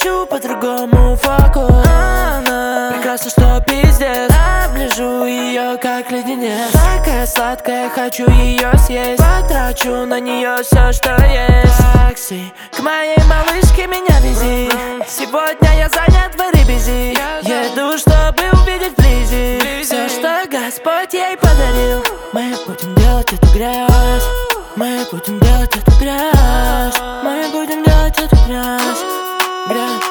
ищу по-другому фокус. Она прекрасна, что пиздец. Оближу ее, как леденец. Такая сладкая, хочу ее съесть. Потрачу на нее все, что есть. Такси, к моей малышке меня вези. Сегодня я занят в Эребизи. Еду, чтобы увидеть вблизи все, что Господь ей подарил. Мы будем делать эту грязь. Мы будем делать эту грязь. Мы будем делать эту грязь. Грязь.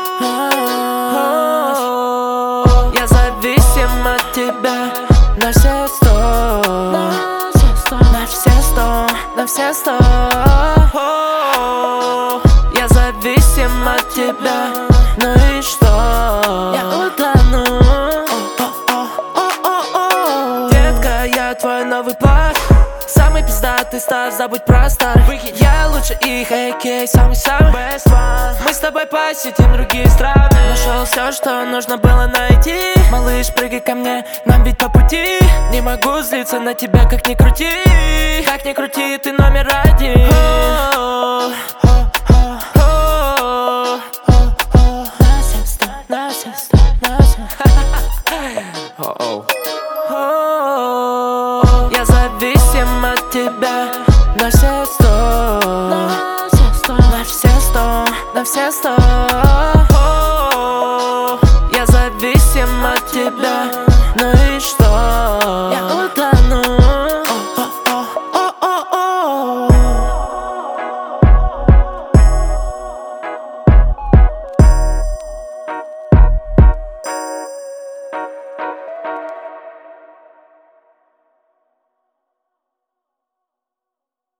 Я зависим от тебя на все сто. На все сто. На все сто. Я зависим от тебя. Ну и что? Я утону. Детка, я твой новый плаг. Самый пиздатый став, забудь про старых. Я лучше их, а.к.а. самый-самый best one. Мы с тобой посетим другие страны. Нашел все, что нужно было найти. Малыш, прыгай ко мне, нам ведь по пути. Не могу злиться на тебя, как ни крути. Как ни крути, ты номер один.